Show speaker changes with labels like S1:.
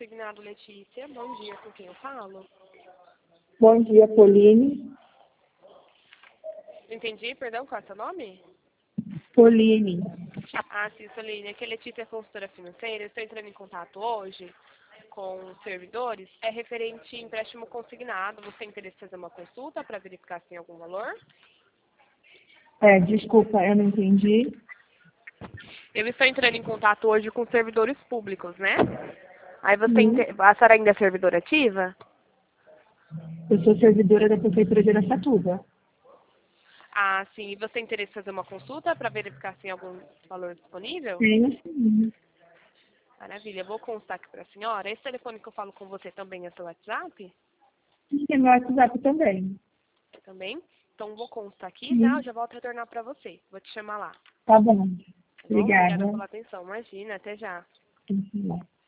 S1: Consignado Letícia, bom dia, com quem eu falo?
S2: Bom dia, Pauline.
S1: Entendi, perdão, qual é o seu nome?
S2: Pauline.
S1: Ah, sim, Soline, aqui é Letícia, consultora financeira, eu estou entrando em contato hoje com os servidores, é referente a empréstimo consignado, você tem interesse em fazer uma consulta para verificar se tem algum valor?
S2: Desculpa, eu não entendi.
S1: Eu estou entrando em contato hoje com servidores públicos, né? Aí você,
S2: Sim.
S1: a senhora ainda é servidora ativa?
S2: Eu sou servidora da Prefeitura de Araçatuba.
S1: Ah, sim, e você tem interesse em fazer uma consulta para verificar se tem algum valor disponível?
S2: Tenho sim.
S1: Maravilha, vou constar aqui para a senhora. Esse telefone que eu falo com você também é seu WhatsApp?
S2: E tem meu WhatsApp também.
S1: Também? Então vou constar aqui, tá? Eu
S2: Sim.
S1: já volto a retornar para você. Vou te chamar lá,
S2: Tá bom.
S1: tá bom? Obrigada
S2: Obrigada.
S1: pela atenção. Imagina, até já.
S2: Sim.